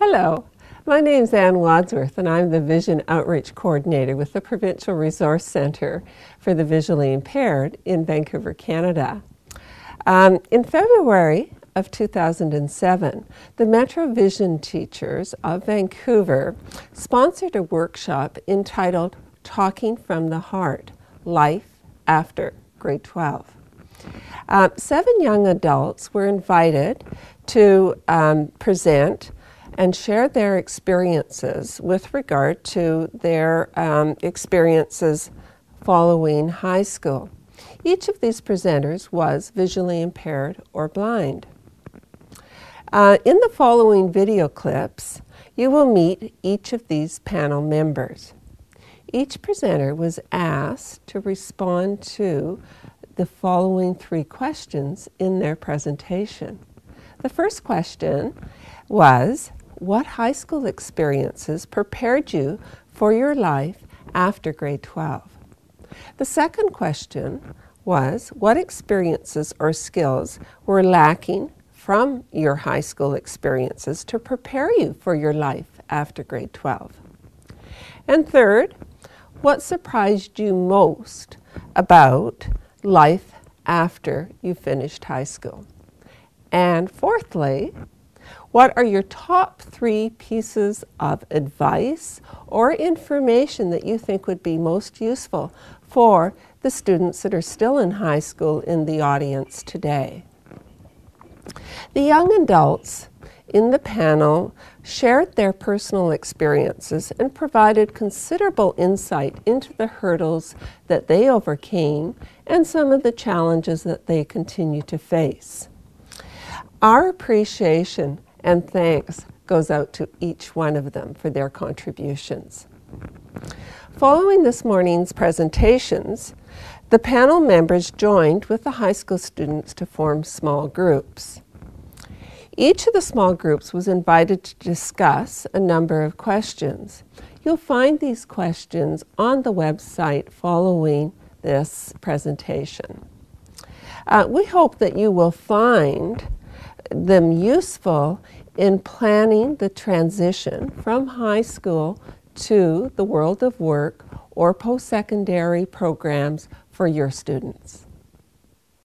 Hello, my name is Ann Wadsworth and I'm the Vision Outreach Coordinator with the Provincial Resource Centre for the Visually Impaired in Vancouver, Canada. In February of 2007, the Metro Vision teachers of Vancouver sponsored a workshop entitled Talking from the Heart, Life After Grade 12. 7 young adults were invited to present and share their experiences with regard to their experiences following high school. Each of these presenters was visually impaired or blind. In the following video clips, you will meet each of these panel members. Each presenter was asked to respond to the following 3 questions in their presentation. The first question was, what high school experiences prepared you for your life after grade 12? The second question was, what experiences or skills were lacking from your high school experiences to prepare you for your life after grade 12? And third, what surprised you most about life after you finished high school? And fourthly, what are your top 3 pieces of advice or information that you think would be most useful for the students that are still in high school in the audience today? The young adults in the panel shared their personal experiences and provided considerable insight into the hurdles that they overcame and some of the challenges that they continue to face. Our appreciation and thanks goes out to each one of them for their contributions. Following this morning's presentations, the panel members joined with the high school students to form small groups. Each of the small groups was invited to discuss a number of questions. You'll find these questions on the website following this presentation. We hope that you will find them useful in planning the transition from high school to the world of work or post-secondary programs for your students.